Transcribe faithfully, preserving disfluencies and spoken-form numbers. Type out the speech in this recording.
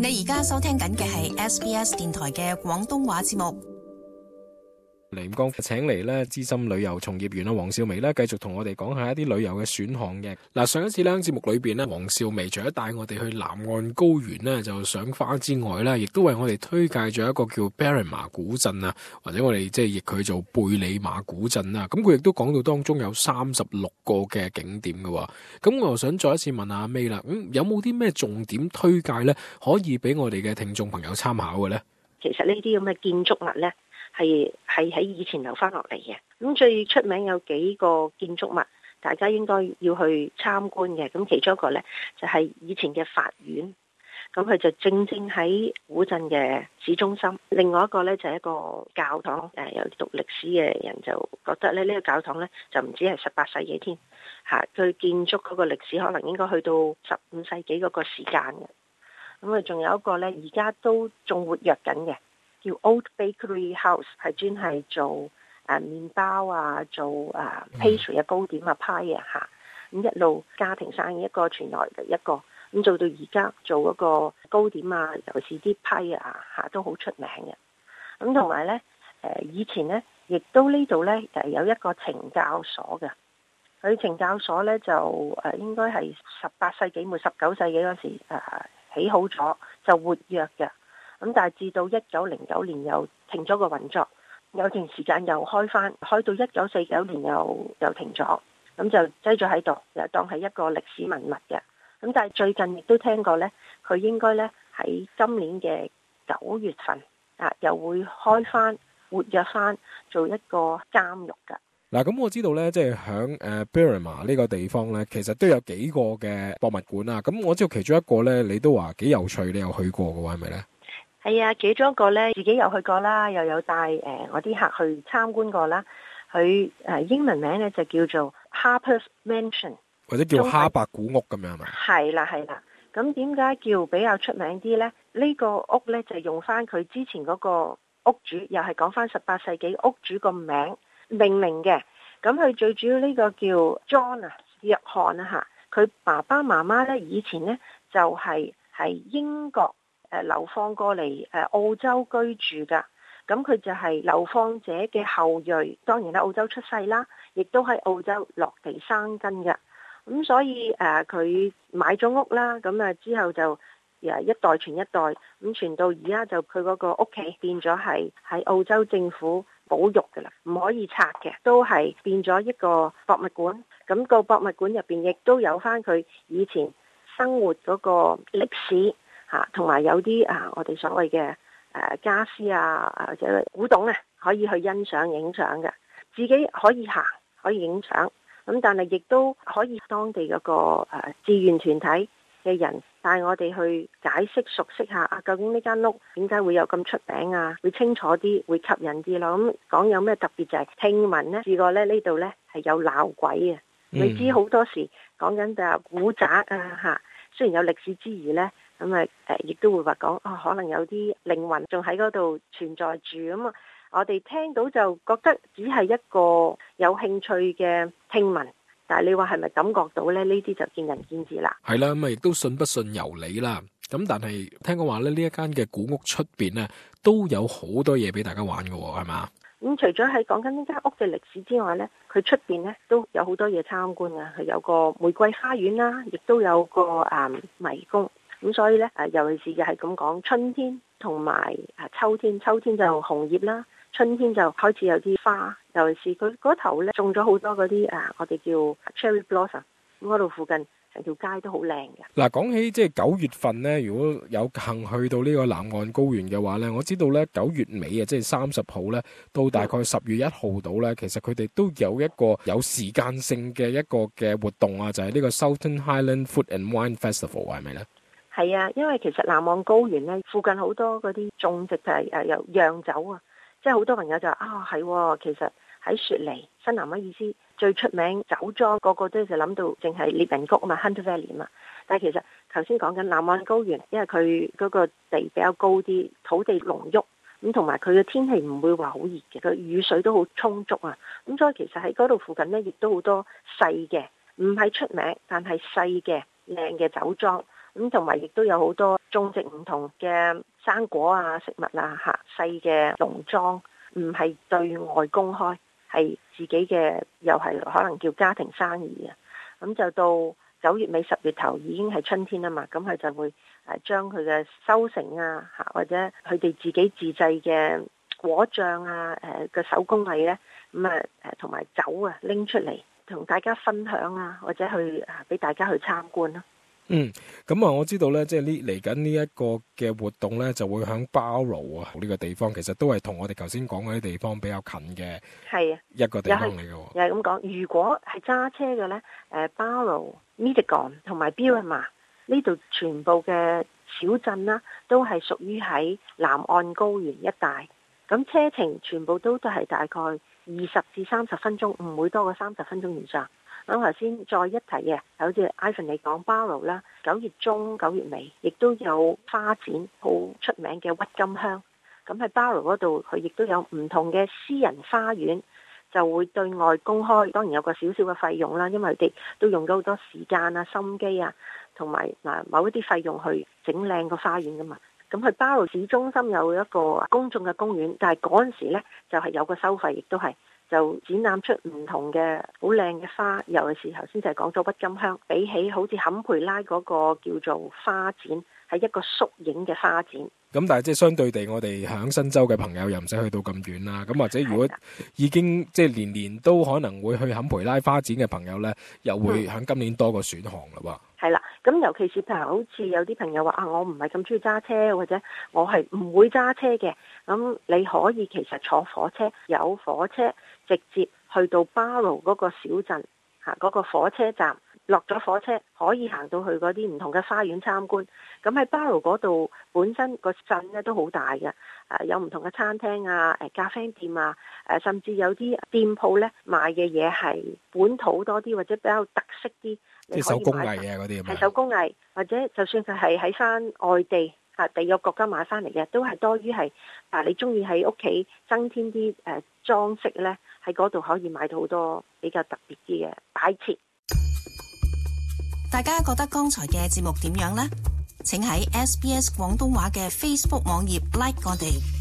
你而家收聽緊嘅係 S B S 電台嘅廣東話節目。 嚟剛請嚟咧資深旅遊從業員啊黃少薇咧，繼續同我哋講下一啲旅遊嘅選項嘅。嗱，上一次咧節目裏邊咧，黃少薇除咗帶我哋去南岸高原咧就賞花之外咧，亦都為我哋推介咗一個叫 Berrima 古鎮啊，或者我哋即係譯佢做貝里馬古鎮啦。咁佢亦都講到當中有三十六個嘅景點嘅。咁我又想再一次問下阿 May 啦，咁有冇啲咩重點推介咧，可以俾我哋嘅聽眾朋友參考嘅咧？ 其實呢啲咁嘅建築物咧，係係喺以前留翻落嚟嘅。咁最出名有幾個建築物，大家應該要去參觀嘅。咁其中一個呢，就係以前嘅法院，咁佢就正正喺古鎮嘅市中心。另外一個呢，就係一個教堂，誒有讀歷史嘅人就覺得咧呢個教堂呢，就唔止係十八世紀添，嚇佢建築嗰個歷史可能應該去到十五世紀嗰個時間嘅。咁啊，仲有一個呢，而家都仲活躍緊嘅，叫 Old Bakery House， 係專係做誒麵包啊，做誒 pastry 嘅糕點啊、派啊嚇。咁一路家庭生意一個傳來嘅一個，咁做到而家做嗰個糕點啊，尤其是啲派啊嚇都好出名嘅。咁同埋呢，誒以前呢，亦都呢度呢，誒有一個懲教所嘅。佢懲教所呢，就誒應該係十八世紀末十九世紀嗰時誒起好咗，就活躍嘅。咁但係至到一九零九年又停咗個運作，有段時間又開返，開到一九四九年又又停咗，咁就擠咗喺度，又當係一個歷史文物嘅。咁但係最近亦都聽過呢，佢應該呢喺今年嘅九月份啊，又會開返活躍返做一個監獄㗎。 嗱，咁我知道咧，即係響誒 Berrima 呢個地方咧，其實都有幾個嘅博物館啊。咁我知道其中一個咧，你都話幾有趣，你有去過嘅話，係咪咧？ 係啊，其中一個咧，自己有去過啦，又有帶誒、呃、我啲客去參觀過啦。佢誒、呃、英文名咧就叫做 Harper's Mansion， 或者叫哈伯古屋咁樣係咪？ 係啦係啦。咁點解叫比較出名啲咧？呢、這個屋咧就用翻佢之前嗰個屋主，又係講翻十八世紀屋主個名命名嘅。咁佢最主要呢個叫 John 啊，約翰啊嚇，佢爸爸媽媽咧以前咧就係、是、喺英國誒流放過嚟誒澳洲居住噶，咁佢就係流放者嘅後裔，當然喺澳洲出世啦，亦都喺澳洲落地生根嘅。咁所以誒佢買咗屋啦，咁啊之後就誒一代傳一代，咁傳到而家就佢嗰個屋企變咗係喺澳洲政府保育嘅啦，唔可以拆嘅，都係變咗一個博物館。咁個博物館入邊亦都有翻佢以前生活嗰個歷史嚇，同埋有啲啊我哋所謂嘅誒家私啊或者古董啊，可以去欣賞影相嘅，自己可以行可以影相。咁但係亦都可以當地嗰個誒志願團體嘅人帶我哋去解釋熟悉下啊，究竟呢間屋點解會有咁出名啊？會清楚啲，會吸引啲咯。咁講有咩特別就係、是、聽聞呢，試過咧呢度呢係有鬧鬼啊！你、嗯、知好多時講緊就係古宅啊嚇，雖然有歷史之餘呢，咁啊誒亦都會話講啊，可能有啲靈魂仲喺嗰度存在住咁啊。我哋聽到就覺得只係一個有興趣嘅聽聞。但係你話係咪感覺到咧？呢啲就見仁見智啦。 係啦，咁啊亦都信不信由你啦。咁但係聽講話咧，呢一間嘅古屋出邊咧都有好多嘢俾大家玩嘅，係嘛？咁、 嗯、除咗係講緊呢間屋嘅歷史之外咧，佢出邊咧都有好多嘢參觀啊。佢有個玫瑰花園啦，亦都有個誒、嗯、迷宮。咁所以咧誒，尤其是又係咁講，春天同埋誒秋天，秋天就紅葉啦。春天就開始有啲花，尤其是佢嗰頭咧種咗好多嗰啲啊，我哋叫 cherry blossom， 咁嗰度附近成條街都好靚嘅。 嗱，講起即係九月份咧，如果有幸去到呢個南岸高原嘅話咧，我知道咧九月尾啊，即係三十號咧，到大概十月一號到咧，其實佢哋都有一個有時間性嘅一個嘅活動啊，就係、是、呢個 Southern Highland Food and Wine Festival， 係咪咧？ 係啊，因為其實南岸高原咧附近好多嗰啲種植就係誒有釀酒啊。即係好多朋友就話啊係、哦，其實喺雪梨新南威爾斯最出名酒莊，個個都就諗到淨係獵人谷啊嘛 Hunter Valley 啊嘛。但係其實頭先講緊南岸高原，因為佢嗰個地比較高啲，土地濃郁，咁同埋佢嘅天氣唔會話好熱嘅，佢雨水都好充足啊。咁所以其實喺嗰度附近呢，亦都好多細嘅，唔係出名但係細嘅靚嘅酒莊， 咁同埋亦都有好多種植唔同嘅生果啊、食物啊嚇，細嘅農莊，唔係對外公開，係自己嘅，又係可能叫家庭生意啊。咁就到九月尾十月頭已經係春天啊嘛，咁佢就會誒將佢嘅收成啊嚇，或者佢哋自己自製嘅果醬啊誒嘅手工藝咧，咁啊誒同埋酒啊拎出嚟同大家分享啊，或者去啊俾大家去參觀咯。 嗯，咁啊，我知道咧，即係呢嚟緊呢一個嘅活動咧，就會響 Barrow 啊呢個地方，其實都係同我哋頭先講嗰啲地方比較近嘅，係啊一個地方嚟嘅。又係咁講，如果係揸車嘅咧，誒 Barrow、Middleton 同埋 Belmar 呢度全部嘅小鎮啦，都係屬於喺南岸高原一帶，咁車程全部都都係大概二十至三十分鐘，唔會多過三十分鐘以上。咁頭先再一提嘅，好似 Ivan 你講 Barrow 啦，九月中九月尾，亦都有花展好出名嘅鬱金香。咁喺 Barrow 嗰度，佢亦都有唔同嘅私人花園，就會對外公開。當然有個少少嘅費用啦，因為佢哋都用咗好多時間啊、心機啊，同埋嗱某一啲費用去整靚個花園噶嘛。咁去 Barrow 市中心有一個公眾嘅公園，但係嗰陣時呢就係、是、有個收費，亦都係。就展覽出唔同嘅好靚嘅花，尤其是頭先就係講咗鬱金香，比起好似坎培拉嗰個叫做花展，係一個縮影嘅花展。 咁但係即係相對地，我哋響新州嘅朋友又唔使去到咁遠啦。咁或者如果已經即係年年都可能會去坎培拉花展嘅朋友呢，又會響今年多個選項啦喎。 係啦，咁尤其是譬如好似有啲朋友話啊，我唔係咁中意揸車，或者我係唔會揸車嘅，咁你可以其實坐火車，有火車直接去到 Barrow 嗰個小鎮嚇，嗰個火車站落咗火車可以行到去嗰啲唔同嘅花園參觀。咁喺 Barrow 嗰度本身個鎮咧都好大嘅，誒有唔同嘅餐廳啊、誒咖啡店啊、誒甚至有啲店鋪咧賣嘅嘢係本土多啲，或者比較特色啲。 即係手工藝啊嗰啲， 係手工藝，或者就算佢係喺翻外地啊地域國家買翻嚟嘅，都係多於係啊你中意喺屋企增添啲誒裝飾咧，喺嗰度可以買到好多比較特別啲嘅擺設。 大家覺得剛才嘅節目點樣呢？請喺 S B S 廣東話嘅 Facebook 網頁 like 我哋。